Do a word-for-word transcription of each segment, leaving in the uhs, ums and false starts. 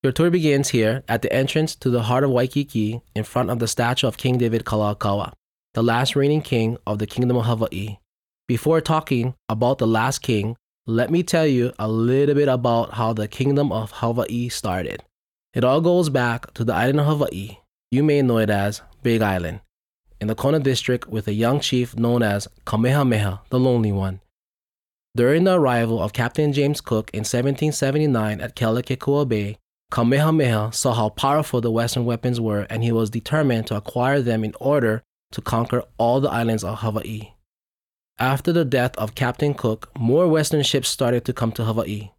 Your tour begins here at the entrance to the heart of Waikiki in front of the statue of King David Kalakaua, the last reigning king of the Kingdom of Hawaii. Before talking about the last king, let me tell you a little bit about how the Kingdom of Hawaii started. It all goes back to the island of Hawaii. You may know it as Big Island, in the Kona district with a young chief known as Kamehameha, the Lonely One. During the arrival of Captain James Cook in seventeen seventy-nine at Kealakekua Bay, Kamehameha saw how powerful the Western weapons were, and he was determined to acquire them in order to conquer all the islands of Hawaii. After the death of Captain Cook, more Western ships started to come to Hawaii.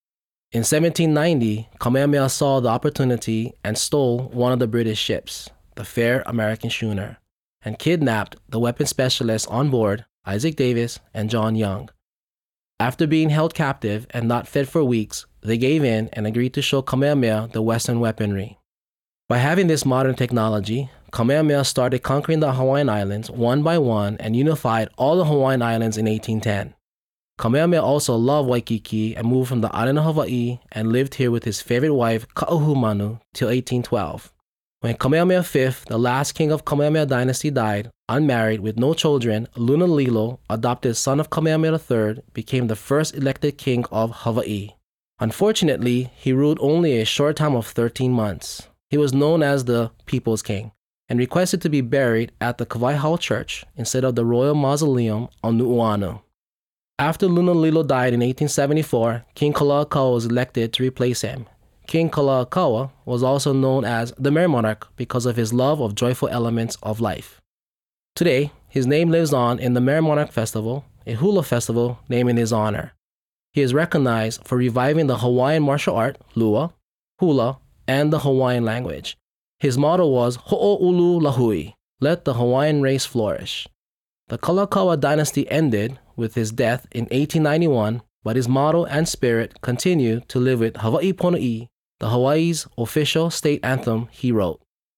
In seventeen ninety, Kamehameha saw the opportunity and stole one of the British ships, the Fair American Schooner, and kidnapped the weapon specialists on board, Isaac Davis and John Young. After being held captive and not fed for weeks, they gave in and agreed to show Kamehameha the Western weaponry. By having this modern technology, Kamehameha started conquering the Hawaiian Islands one by one and unified all the Hawaiian Islands in eighteen ten. Kamehameha also loved Waikiki and moved from the island of Hawaii and lived here with his favorite wife, Ka'ahumanu, till eighteen twelve. When Kamehameha the fifth, the last king of Kamehameha dynasty, died, unmarried with no children, Lunalilo, adopted son of Kamehameha the third, became the first elected king of Hawaii. Unfortunately, he ruled only a short time of thirteen months. He was known as the People's King and requested to be buried at the Kawaihaua Church instead of the Royal Mausoleum on Nu'uanu. After Lunalilo died in eighteen seventy-four, King Kalakaua was elected to replace him. King Kalakaua was also known as the Merry Monarch because of his love of joyful elements of life. Today, his name lives on in the Merry Monarch Festival, a hula festival named in his honor. He is recognized for reviving the Hawaiian martial art, lua, hula, and the Hawaiian language. His motto was Ho'oulu Lahui, let the Hawaiian race flourish. The Kalakaua dynasty ended with his death in eighteen ninety-one, but his motto and spirit continue to live with Hawaii Pono'i, the Hawaii's official state anthem he wrote.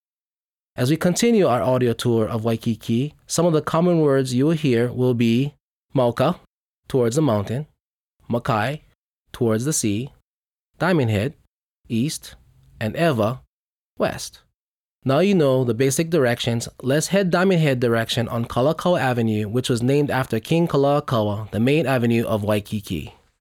As we continue our audio tour of Waikiki, some of the common words you will hear will be Mauka, towards the mountain, Makai, towards the sea, Diamond Head, east, and Ewa, west. Now you know the basic directions. Let's head Diamond Head direction on Kalakaua Avenue, which was named after King Kalakaua, the main avenue of Waikiki.